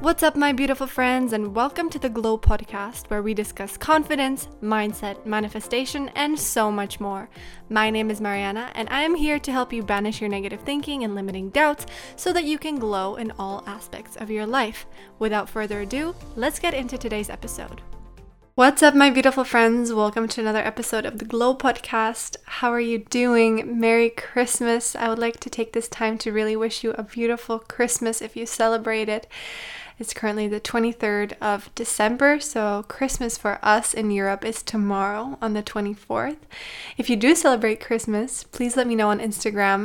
What's up, my beautiful friends, and welcome to the Glow Podcast, where we discuss confidence, mindset, manifestation, and so much more. My name is Mariana, and I am here to help you banish your negative thinking and limiting doubts so that you can glow in all aspects of your life. Without further ado, let's get into today's episode. What's up, my beautiful friends? Welcome to another episode of the Glow Podcast. How are you doing? Merry Christmas. I would like to take this time to really wish you a beautiful Christmas if you celebrate it. It's currently the 23rd of December, so Christmas for us in Europe is tomorrow on the 24th. If you do celebrate Christmas, please let me know on Instagram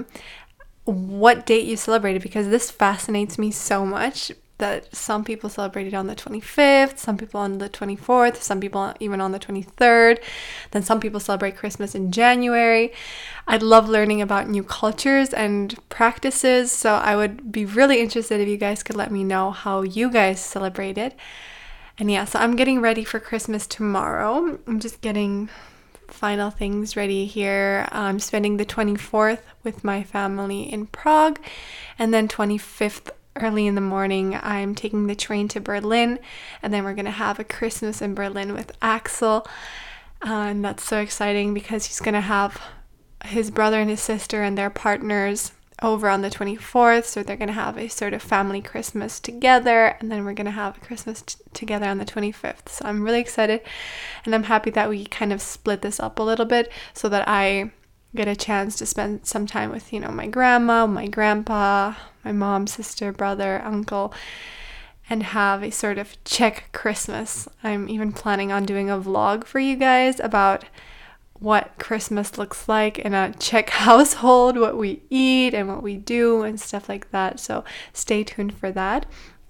what date you celebrated, because this fascinates me so much that some people celebrate it on the 25th, some people on the 24th, some people even on the 23rd, then some people celebrate Christmas in January. I love learning about new cultures and practices, so I would be really interested if you guys could let me know how you guys celebrate it. And yeah, so I'm getting ready for Christmas tomorrow. I'm just getting final things ready here. I'm spending the 24th with my family in Prague, and then 25th early in the morning, I'm taking the train to Berlin, and then we're going to have a Christmas in Berlin with Axel. And that's so exciting because he's going to have his brother and his sister and their partners over on the 24th. So they're going to have a sort of family Christmas together, and then we're going to have a Christmas together on the 25th. So I'm really excited, and I'm happy that we kind of split this up a little bit so that I get a chance to spend some time with, my grandma, my grandpa, my mom, sister, brother, uncle, and have a sort of Czech Christmas. I'm even planning on doing a vlog for you guys about what Christmas looks like in a Czech household, what we eat and what we do and stuff like that. So stay tuned for that.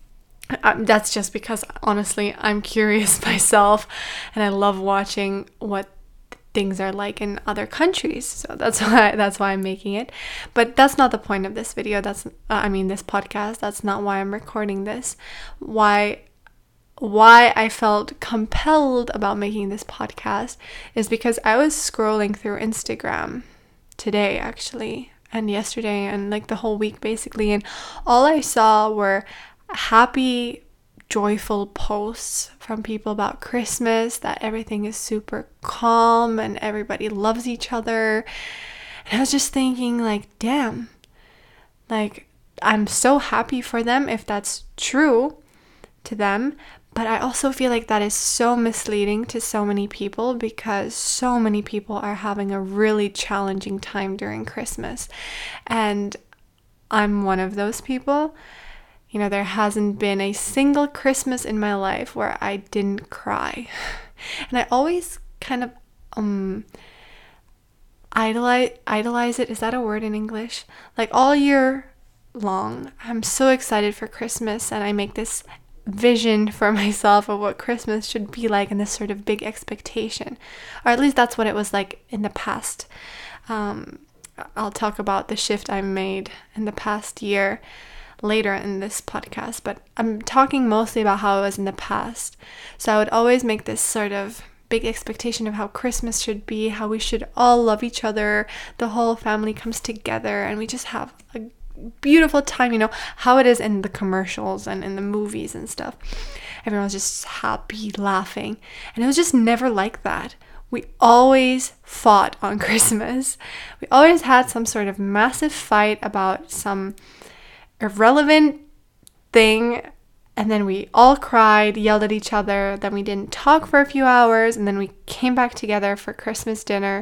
That's just because, honestly, I'm curious myself, and I love watching what things are like in other countries, so that's why I'm making it. But that's not the point of this video. This podcast. That's not why I'm recording this. Why I felt compelled about making this podcast is because I was scrolling through Instagram today, actually, and yesterday, and like the whole week basically, and all I saw were happy, joyful posts from people about Christmas, that everything is super calm and everybody loves each other. And I was just thinking, like, damn, like, I'm so happy for them if that's true to them. But I also feel like that is so misleading to so many people, because so many people are having a really challenging time during Christmas. And I'm one of those people. There hasn't been a single Christmas in my life where I didn't cry. And I always kind of idolize it. Is that a word in English? Like all year long, I'm so excited for Christmas, and I make this vision for myself of what Christmas should be like, and this sort of big expectation. Or at least that's what it was like in the past. I'll talk about the shift I made in the past year later in this podcast, but I'm talking mostly about how it was in the past. So I would always make this sort of big expectation of how Christmas should be, how we should all love each other, the whole family comes together, and we just have a beautiful time, how it is in the commercials and in the movies and stuff. Everyone's just happy, laughing, and it was just never like that. We always fought on Christmas. We always had some sort of massive fight about some irrelevant thing, and then we all cried, yelled at each other, then we didn't talk for a few hours, and then we came back together for Christmas dinner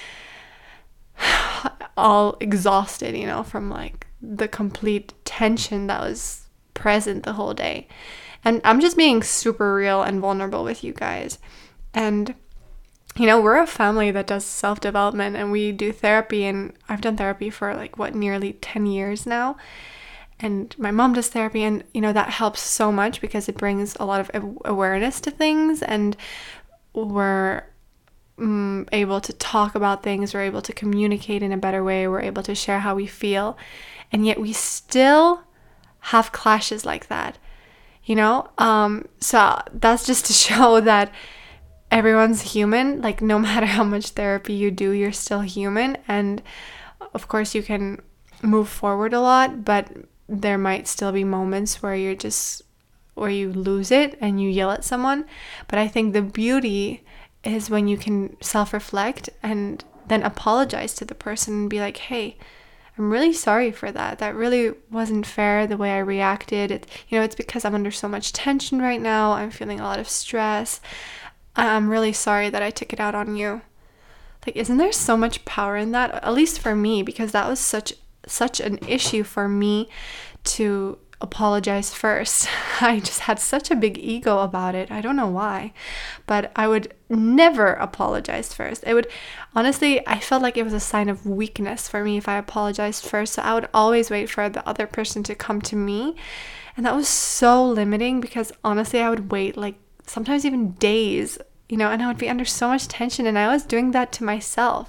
all exhausted, from like the complete tension that was present the whole day. And I'm just being super real and vulnerable with you guys. And we're a family that does self-development, and we do therapy, and I've done therapy for nearly 10 years now. And my mom does therapy, and that helps so much because it brings a lot of awareness to things, and we're able to talk about things, we're able to communicate in a better way, we're able to share how we feel, and yet we still have clashes like that, so that's just to show that everyone's human. Like, no matter how much therapy you do, you're still human, and of course you can move forward a lot, but there might still be moments where you're just where you lose it and you yell at someone. But I think the beauty is when you can self-reflect and then apologize to the person and be like, hey, I'm really sorry for that. That really wasn't fair the way I reacted. It's because I'm under so much tension right now. I'm feeling a lot of stress. I'm really sorry that I took it out on you. Like, isn't there so much power in that? At least for me, because that was such an issue for me to apologize first. I just had such a big ego about it. I don't know why, but I would never apologize first. Honestly, I felt like it was a sign of weakness for me if I apologized first. So I would always wait for the other person to come to me. And that was so limiting because honestly, I would wait like sometimes even days, and I would be under so much tension, and I was doing that to myself.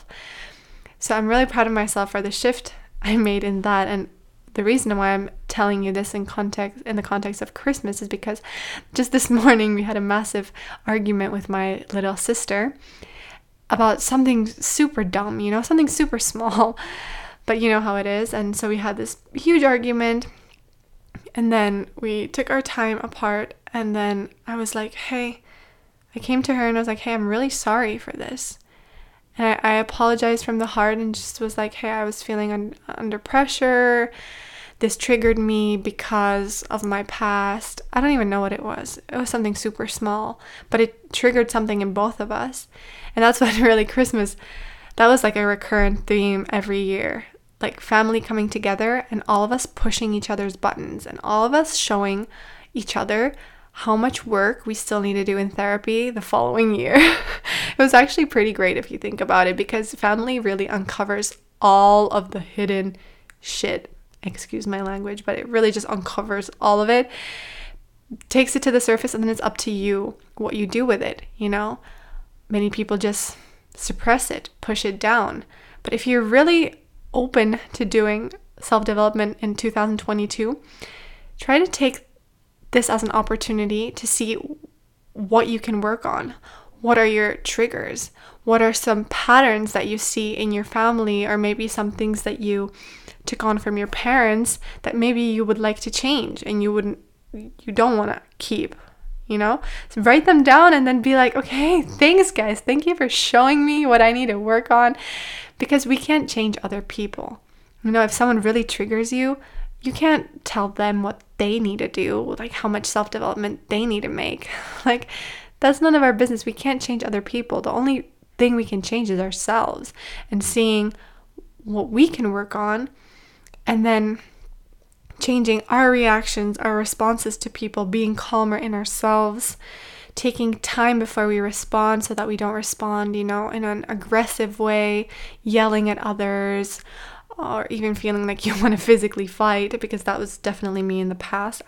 So I'm really proud of myself for the shift I made in that. And the reason why I'm telling you this in the context of Christmas is because just this morning we had a massive argument with my little sister about something super dumb, something super small, but you know how it is. And so we had this huge argument, and then we took our time apart, and then I was like, hey, I came to her and I was like, hey, I'm really sorry for this. And I apologized from the heart and just was like, hey, I was feeling under pressure. This triggered me because of my past. I don't even know what it was. It was something super small, but it triggered something in both of us. And that's what really Christmas, that was like a recurrent theme every year. Like family coming together and all of us pushing each other's buttons and all of us showing each other how much work we still need to do in therapy the following year. It was actually pretty great if you think about it, because family really uncovers all of the hidden shit. Excuse my language, but it really just uncovers all of it, takes it to the surface, and then it's up to you what you do with it, Many people just suppress it, push it down. But if you're really open to doing self-development in 2022, try to take this as an opportunity to see what you can work on. What are your triggers? What are some patterns that you see in your family, or maybe some things that you took on from your parents that maybe you would like to change and you don't want to keep, So write them down and then be like, okay, thanks guys. Thank you for showing me what I need to work on, because we can't change other people. If someone really triggers you, you can't tell them what they need to do, like how much self-development they need to make. Like, that's none of our business. We can't change other people. The only thing we can change is ourselves, and seeing what we can work on, and then changing our reactions, our responses to people, being calmer in ourselves, taking time before we respond so that we don't respond, in an aggressive way, yelling at others, or even feeling like you want to physically fight, because that was definitely me in the past.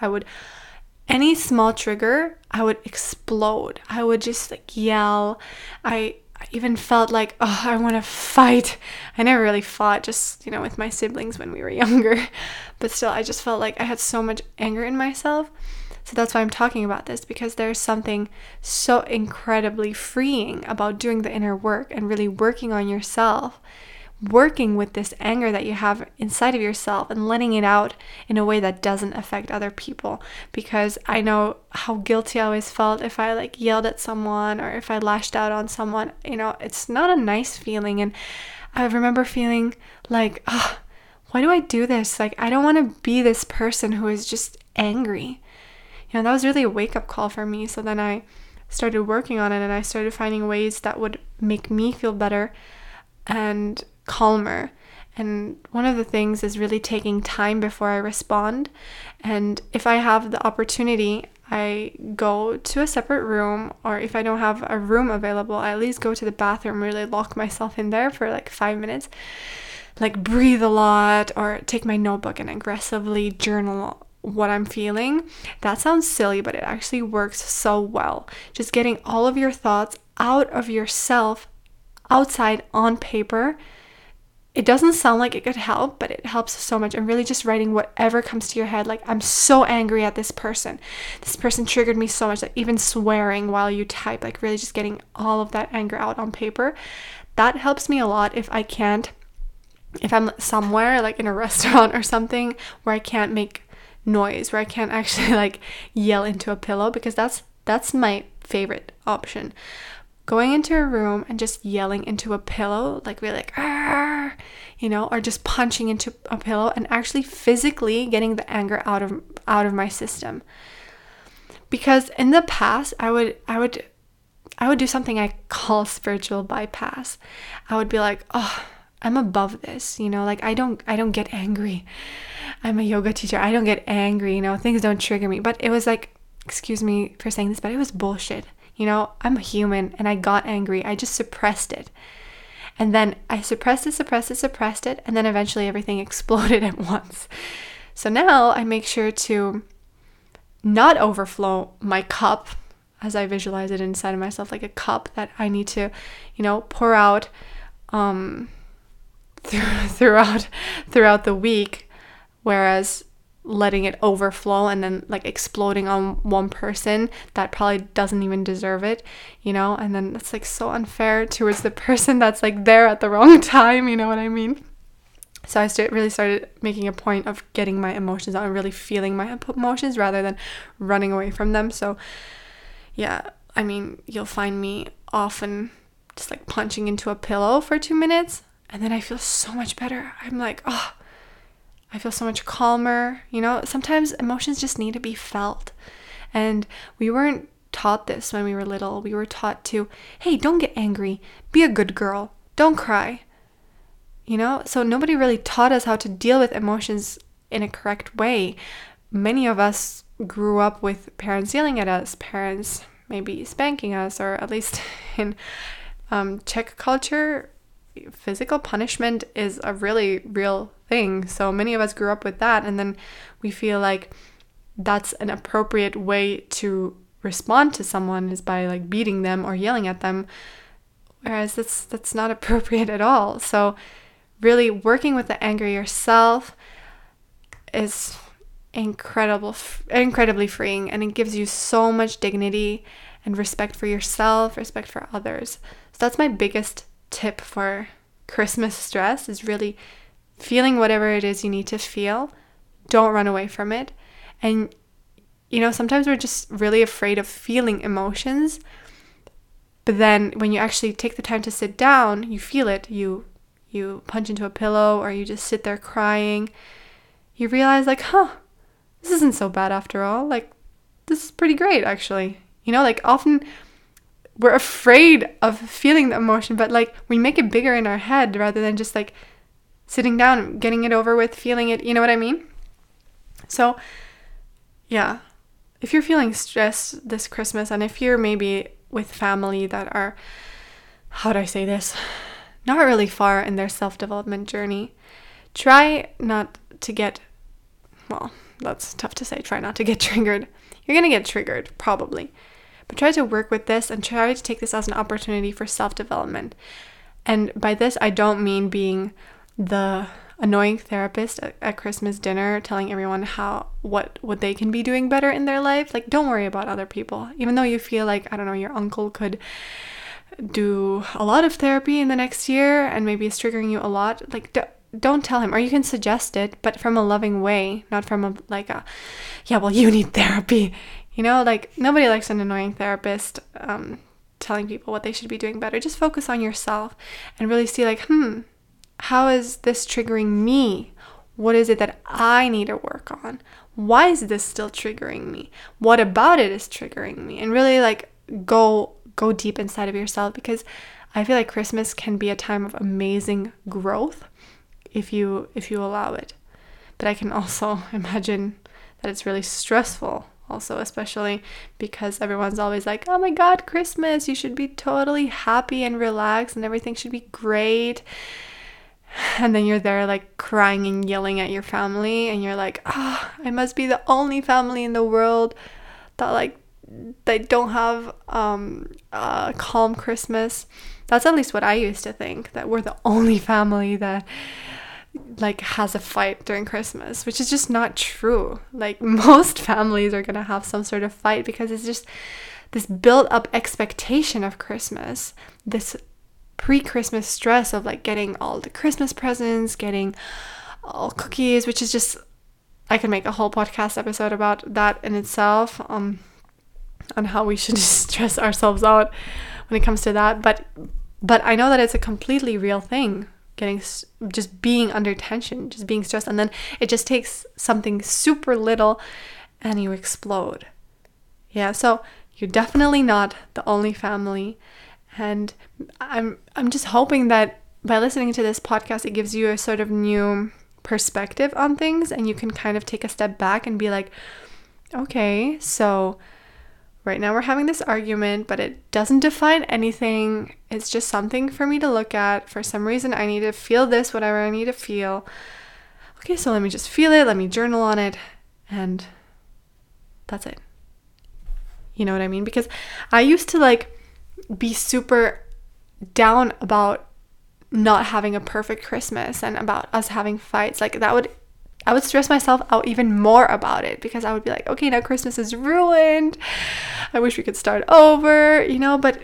Any small trigger, I would explode. I would just yell. I even felt like, oh, I want to fight. I never really fought, just, with my siblings when we were younger. But still, I just felt like I had so much anger in myself. So that's why I'm talking about this, because there's something so incredibly freeing about doing the inner work and really working on yourself, working with this anger that you have inside of yourself and letting it out in a way that doesn't affect other people. Because I know how guilty I always felt if I yelled at someone or if I lashed out on someone. It's not a nice feeling. And I remember feeling like, oh, why do I do this? I don't want to be this person who is just angry. That was really a wake-up call for me. So then I started working on it, and I started finding ways that would make me feel better and calmer. And one of the things is really taking time before I respond. And if I have the opportunity, I go to a separate room, or if I don't have a room available, I at least go to the bathroom, really lock myself in there for 5 minutes, breathe a lot, or take my notebook and aggressively journal what I'm feeling. That sounds silly, but it actually works so well. Just getting all of your thoughts out of yourself, outside on paper. It doesn't sound like it could help, but it helps so much. And really just writing whatever comes to your head. I'm so angry at this person. This person triggered me so much. Even swearing while you type, really just getting all of that anger out on paper. That helps me a lot if I'm somewhere in a restaurant or something where I can't make noise where I can't actually like yell into a pillow, because that's my favorite option. Going into a room and just yelling into a pillow, like really like, "Arr!" Or just punching into a pillow and actually physically getting the anger out of my system. Because in the past, I would do something I call spiritual bypass. I would be like, oh, I'm above this, like I don't get angry. I'm a yoga teacher. I don't get angry, things don't trigger me. But it was like, excuse me for saying this, but it was bullshit. I'm a human and I got angry. I just suppressed it. And then I suppressed it. And then eventually everything exploded at once. So now I make sure to not overflow my cup, as I visualize it inside of myself, like a cup that I need to, pour out throughout the week, whereas letting it overflow and then like exploding on one person that probably doesn't even deserve it, and then it's like so unfair towards the person that's like there at the wrong time, you know what I mean? So I really started making a point of getting my emotions out and really feeling my emotions rather than running away from them. So yeah, I mean, you'll find me often just like punching into a pillow for 2 minutes, and then I feel so much better. I'm like, oh, I feel so much calmer. Sometimes emotions just need to be felt. And we weren't taught this when we were little. We were taught to, hey, don't get angry. Be a good girl. Don't cry. So nobody really taught us how to deal with emotions in a correct way. Many of us grew up with parents yelling at us, parents maybe spanking us, or at least in Czech culture, physical punishment is a really real thing. So many of us grew up with that, and then we feel like that's an appropriate way to respond to someone is by like beating them or yelling at them, whereas that's not appropriate at all. So really working with the anger yourself is incredibly freeing, and it gives you so much dignity and respect for yourself, respect for others. So that's my biggest tip for Christmas stress, is really feeling whatever it is you need to feel. Don't run away from it. And sometimes we're just really afraid of feeling emotions, but then when you actually take the time to sit down, you feel it, you punch into a pillow, or you just sit there crying, you realize like, this isn't so bad after all. Like, this is pretty great actually. Like often we're afraid of feeling the emotion, but like we make it bigger in our head rather than just like sitting down, getting it over with, feeling it. You know what I mean? So yeah, if you're feeling stressed this Christmas, and if you're maybe with family that are, how do I say this, not really far in their self-development journey, try not to get, well, that's tough to say, try not to get triggered. You're going to get triggered, probably. But try to work with this and try to take this as an opportunity for self-development. And by this, I don't mean being the annoying therapist at Christmas dinner telling everyone what they can be doing better in their life. Like, don't worry about other people. Even though you feel like, I don't know, your uncle could do a lot of therapy in the next year and maybe it's triggering you a lot, like, don't tell him, or you can suggest it, but from a loving way, not from a yeah, well, you need therapy. Like, nobody likes an annoying therapist telling people what they should be doing better. Just focus on yourself and really see like, how is this triggering me? What is it that I need to work on? Why is this still triggering me? What about it is triggering me? And really like go deep inside of yourself, because I feel like Christmas can be a time of amazing growth if you allow it. But I can also imagine that it's really stressful also, especially because everyone's always like, oh my God, Christmas, you should be totally happy and relaxed and everything should be great. And then you're there like crying and yelling at your family, and you're like, I must be the only family in the world that like they don't have a calm Christmas. That's at least what I used to think, that we're the only family that like has a fight during Christmas, which is just not true. Like, most families are gonna have some sort of fight because it's just this built up expectation of Christmas, this pre-Christmas stress of like getting all the Christmas presents, getting all cookies, which is just I can make a whole podcast episode about that in itself, on how we should stress ourselves out when it comes to that. But I know that it's a completely real thing, just being under tension, just being stressed, and then it just takes something super little and you explode. Yeah, so you're definitely not the only family, and I'm just hoping that by listening to this podcast, it gives you a sort of new perspective on things, and you can kind of take a step back and be like, okay, so right now we're having this argument, but it doesn't define anything. It's just something for me to look at. For some reason, I need to feel this, whatever I need to feel. Okay, so let me just feel it. Let me journal on it. And that's it. You know what I mean? Because I used to be super down about not having a perfect Christmas and about us having fights. I would stress myself out even more about it, because I would be like, okay, now Christmas is ruined. I wish we could start over, but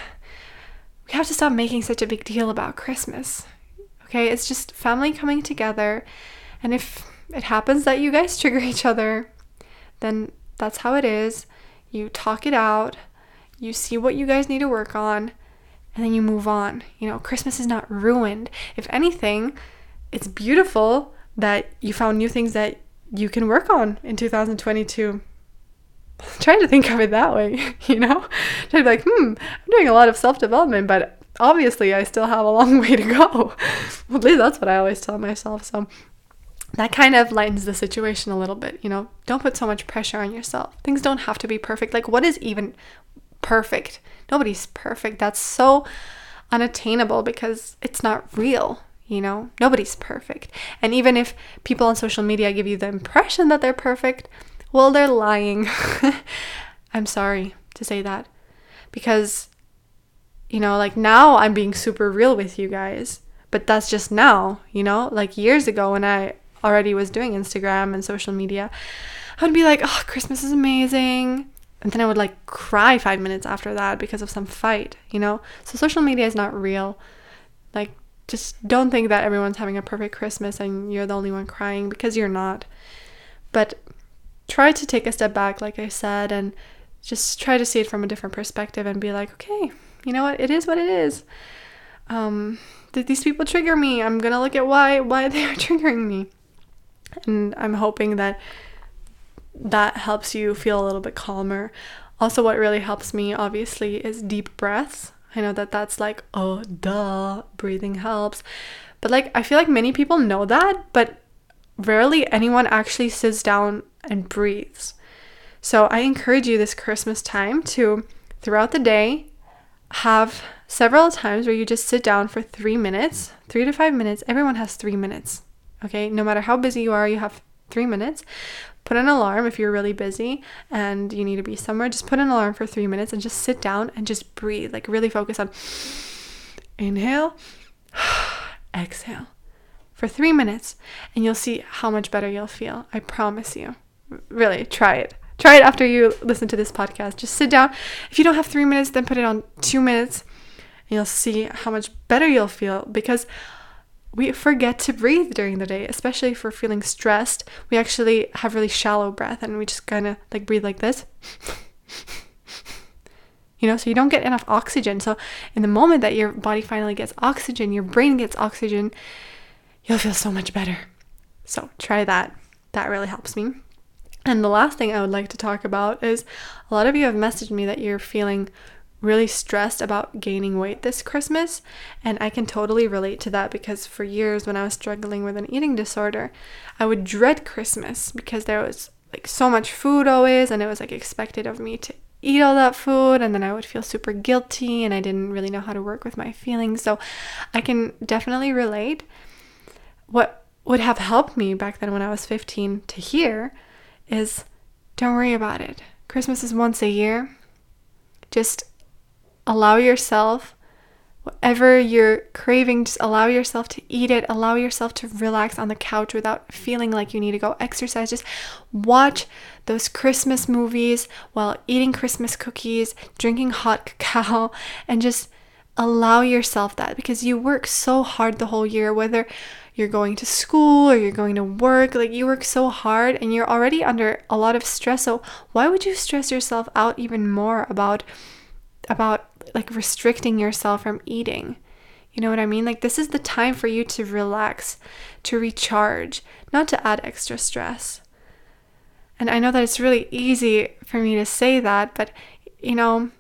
we have to stop making such a big deal about Christmas. Okay, it's just family coming together. And if it happens that you guys trigger each other, then that's how it is. You talk it out, you see what you guys need to work on, and then you move on. Christmas is not ruined. If anything, it's beautiful that you found new things that you can work on in 2022. Trying to think of it that way, Trying to be like, I'm doing a lot of self-development, but obviously I still have a long way to go. Well, at least that's what I always tell myself. So that kind of lightens the situation a little bit, Don't put so much pressure on yourself. Things don't have to be perfect. What is even perfect? Nobody's perfect. That's so unattainable because it's not real. Nobody's perfect. And even if people on social media give you the impression that they're perfect, well, they're lying. I'm sorry to say that, because, now I'm being super real with you guys, but that's just now, years ago when I already was doing Instagram and social media, I would be like, oh, Christmas is amazing. And then I would cry 5 minutes after that because of some fight, So social media is not real. Just don't think that everyone's having a perfect Christmas and you're the only one crying, because you're not. But try to take a step back, like I said, and just try to see it from a different perspective and be like, okay, you know what? It is what it is. Did these people trigger me? I'm going to look at why they are triggering me. And I'm hoping that helps you feel a little bit calmer. Also, what really helps me, obviously, is deep breaths. I know that that's oh, duh, breathing helps. But I feel like many people know that, but rarely anyone actually sits down and breathes. So I encourage you this Christmas time to, throughout the day, have several times where you just sit down for 3 minutes, 3 to 5 minutes. Everyone has 3 minutes, okay? No matter how busy you are, you have 3 minutes. Put an alarm if you're really busy and you need to be somewhere. Just put an alarm for 3 minutes and just sit down and just breathe. Really focus on inhale, exhale for 3 minutes, and you'll see how much better you'll feel. I promise you. Really, try it. Try it after you listen to this podcast. Just sit down. If you don't have 3 minutes, then put it on 2 minutes, and you'll see how much better you'll feel, because we forget to breathe during the day, especially if we're feeling stressed. We actually have really shallow breath, and we just kind of breathe like this. So you don't get enough oxygen. So in the moment that your body finally gets oxygen, your brain gets oxygen, you'll feel so much better. So try that. That really helps me. And the last thing I would like to talk about is, a lot of you have messaged me that you're feeling really stressed about gaining weight this Christmas, and I can totally relate to that, because for years when I was struggling with an eating disorder, I would dread Christmas because there was so much food always, and it was expected of me to eat all that food, and then I would feel super guilty, and I didn't really know how to work with my feelings. So I can definitely relate. What would have helped me back then when I was 15 to hear is, don't worry about it. Christmas is once a year. Just allow yourself, whatever you're craving, just allow yourself to eat it. Allow yourself to relax on the couch without feeling like you need to go exercise. Just watch those Christmas movies while eating Christmas cookies, drinking hot cacao, and just allow yourself that, because you work so hard the whole year, whether you're going to school or you're going to work. Like, you work so hard and you're already under a lot of stress. So why would you stress yourself out even more about like restricting yourself from eating? You know what I mean? Like, this is the time for you to relax, to recharge, not to add extra stress. And I know that it's really easy for me to say that, but you know,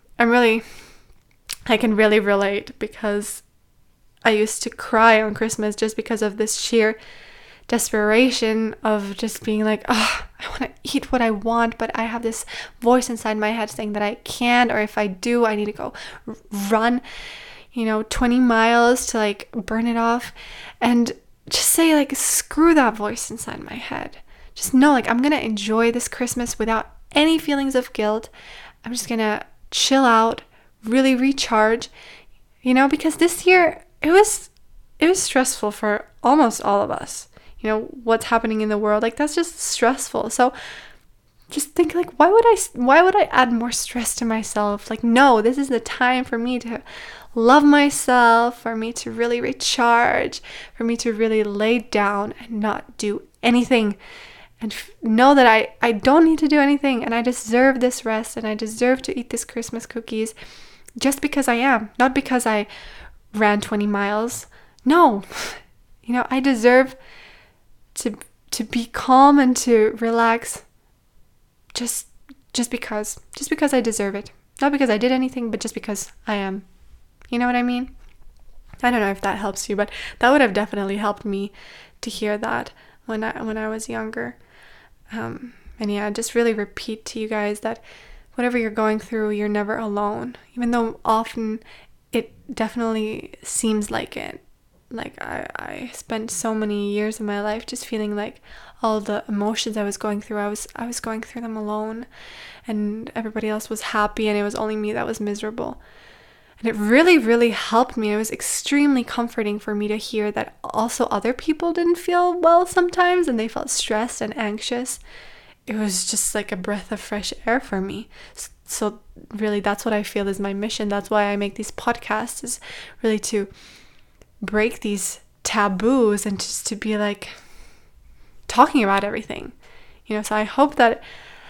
I can really relate, because I used to cry on Christmas just because of this sheer desperation of just being like, oh, I want to eat what I want, but I have this voice inside my head saying that I can't, or if I do, I need to go run, 20 miles to like burn it off. And just say, like, screw that voice inside my head. Just know, like, I'm going to enjoy this Christmas without any feelings of guilt. I'm just going to chill out, really recharge, because this year it was stressful for almost all of us. What's happening in the world, like, that's just stressful. So just think, like, why would I add more stress to myself? Like, no, this is the time for me to love myself, for me to really recharge, for me to really lay down and not do anything, and know that I don't need to do anything, and I deserve this rest, and I deserve to eat this Christmas cookies just because I am, not because I ran 20 miles. No, I deserve to be calm and to relax just because I deserve it. Not because I did anything, but just because I am. You know what I mean? I don't know if that helps you, but that would have definitely helped me to hear that when I was younger. And yeah, just really repeat to you guys that whatever you're going through, you're never alone. Even though often it definitely seems like it. Like, I spent so many years of my life just feeling like all the emotions I was going through, I was going through them alone, and everybody else was happy and it was only me that was miserable. And it really, really helped me. It was extremely comforting for me to hear that also other people didn't feel well sometimes and they felt stressed and anxious. It was just like a breath of fresh air for me. So really, that's what I feel is my mission. That's why I make these podcasts, is really to break these taboos and just to be like talking about everything. So I hope that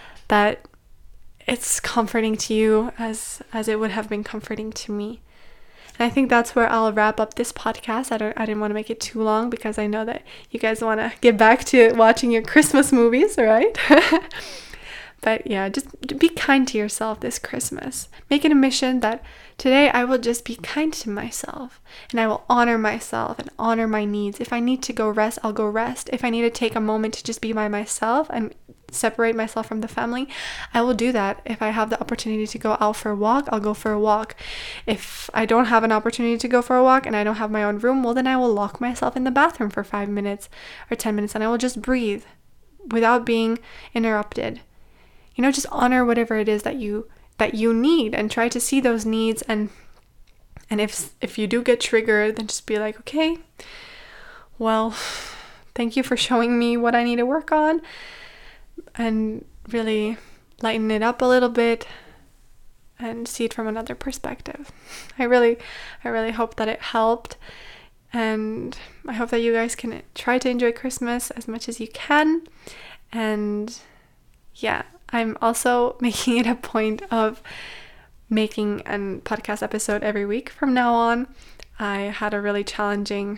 it's comforting to you as it would have been comforting to me. And I think that's where I'll wrap up this podcast. I didn't want to make it too long, because I know that you guys want to get back to watching your Christmas movies, right? But yeah, just be kind to yourself this Christmas. Make it a mission that today I will just be kind to myself, and I will honor myself and honor my needs. If I need to go rest, I'll go rest. If I need to take a moment to just be by myself and separate myself from the family, I will do that. If I have the opportunity to go out for a walk, I'll go for a walk. If I don't have an opportunity to go for a walk and I don't have my own room, well, then I will lock myself in the bathroom for 5 minutes or 10 minutes, and I will just breathe without being interrupted. Just honor whatever it is that you need, and try to see those needs. And if you do get triggered, then just be like, okay, well, thank you for showing me what I need to work on, and really lighten it up a little bit and see it from another perspective. I really hope that it helped, and I hope that you guys can try to enjoy Christmas as much as you can. And yeah, I'm also making it a point of making a podcast episode every week from now on. I had a really challenging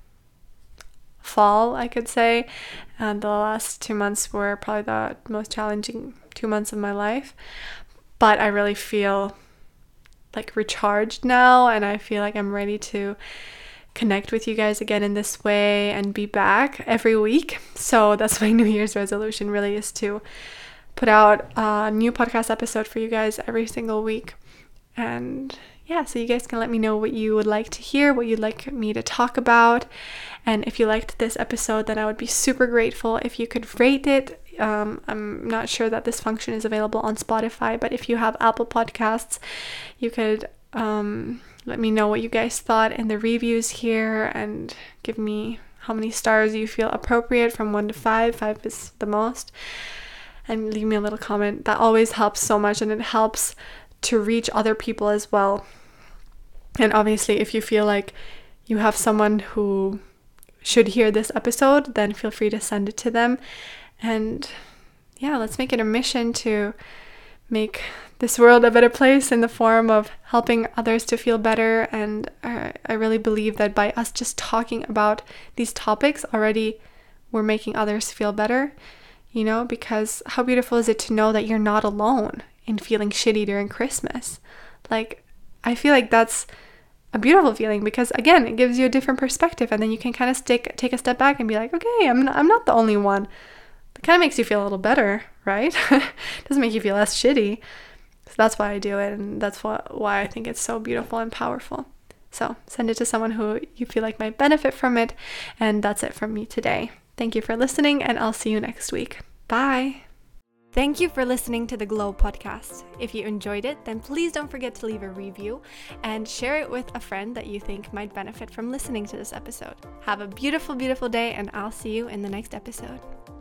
fall, I could say, and the last 2 months were probably the most challenging 2 months of my life. But I really feel like recharged now, and I feel like I'm ready to connect with you guys again in this way and be back every week. So that's my New Year's resolution, really, is to put out a new podcast episode for you guys every single week. And yeah, so you guys can let me know what you would like to hear, what you'd like me to talk about. And if you liked this episode, then I would be super grateful if you could rate it. I'm not sure that this function is available on Spotify, but if you have Apple Podcasts, you could let me know what you guys thought in the reviews here, and give me how many stars you feel appropriate from 1 to 5. 5 is the most. And leave me a little comment. That always helps so much, and it helps to reach other people as well. And obviously, if you feel like you have someone who should hear this episode, then feel free to send it to them. And yeah, let's make it a mission to make this world a better place in the form of helping others to feel better. And I really believe that by us just talking about these topics already, we're making others feel better, because how beautiful is it to know that you're not alone in feeling shitty during Christmas? Like, I feel like that's a beautiful feeling because, again, it gives you a different perspective, and then you can kind of take a step back and be like, okay, I'm not the only one. It kind of makes you feel a little better, right? Doesn't make you feel less shitty. So that's why I do it, and that's why I think it's so beautiful and powerful. So send it to someone who you feel like might benefit from it, and that's it from me today. Thank you for listening, and I'll see you next week. Bye! Thank you for listening to the Glow podcast. If you enjoyed it, then please don't forget to leave a review and share it with a friend that you think might benefit from listening to this episode. Have a beautiful, beautiful day, and I'll see you in the next episode.